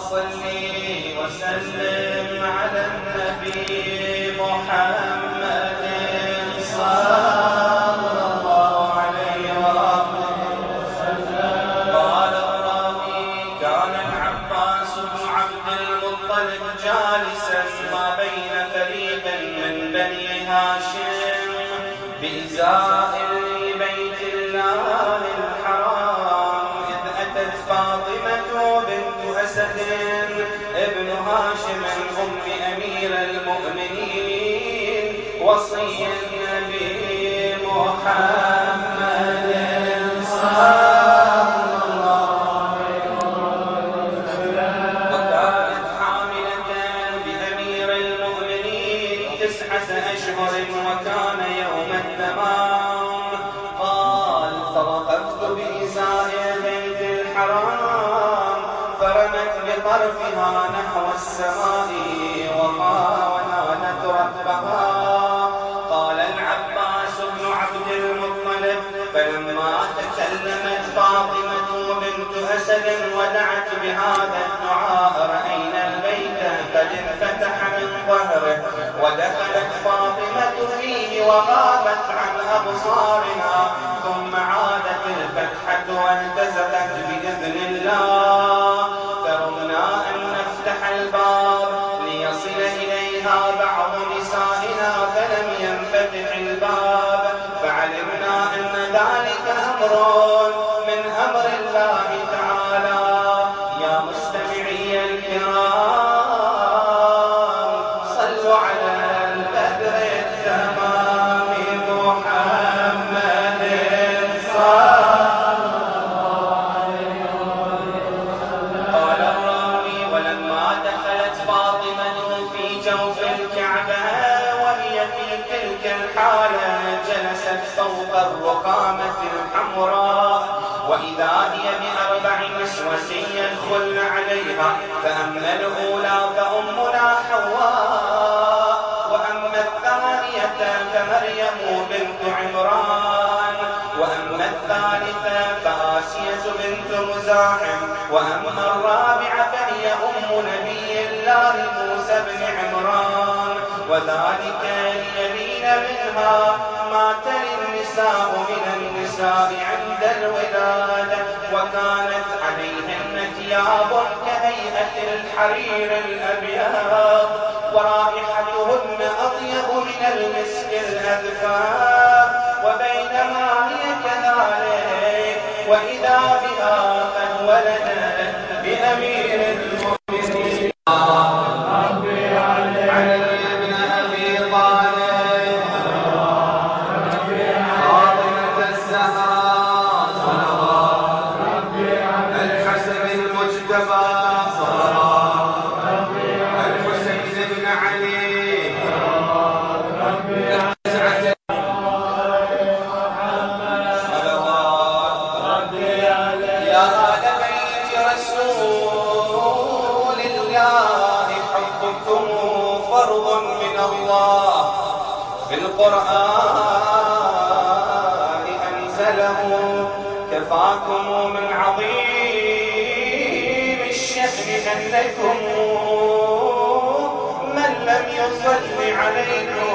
صلي وسلم على النبي محمد صلى الله عليه وسلم. قال الراوي: كان العباس بن عبد المطلب جالسا ما بين فريق من بني هاشم بإزاء لبيت الله الحرام، إذ أتت فاطمة بنت أسد ابن هاشم أم أمير المؤمنين وصي النبي محمد صلى الله عليه وسلم، وكانت حاملة بأمير المؤمنين 9 أشهر، وكان يوم التمام. قال: فوقفت بإزاء بيت الحرام فرمت بطرفها نحو السماء ونالت ربها. قال العباس بن عبد المطلب: فلما تكلمت فاطمة بنت أسد ودعت بهذا الدعاء رأينا البيت قد انفتح من ظهره، ودخلت فاطمة فيه وغابت عن أبصارنا، ثم عادت الفتحة وانتزقت بإذن الله. فرمنا أن نفتح الباب ليصل إليها بعض نسائنا، فلم ينفتح الباب، فعلمنا أن ذلك أمر من أمر الله تعالى. يا مستمعي الكرام، صلوا على البدر التمام محمد صلى الله عليه وسلم. قال الراوي: ولما دخلت فاطمة في جوف الكعبة وهي في تلك الحالة جلست فوق الرخامة الحمراء، وإذا هي ب4 نسوة يدخلن عليها، فأما الأولى فأمنا حواء، وأما الثانية فمريم بنت عمران، وأما الثالثة فآسية بنت مزاحم، وأما الرابعة فهي نبي الله موسى بن عمران، وذلك ليلين منها ما تلي النساء من النساء عند الولادة، وكانت عليهن ثياب كهيئة الحرير الأبيض، ورائحتهن أطيب من المسك الأذفار. وبينما هي كذلك وإذا بها قد ولدت بأمير المؤمنين القرآن أنزله، كفاكم من عظيم الشأن أنكم من لم يصل عليكم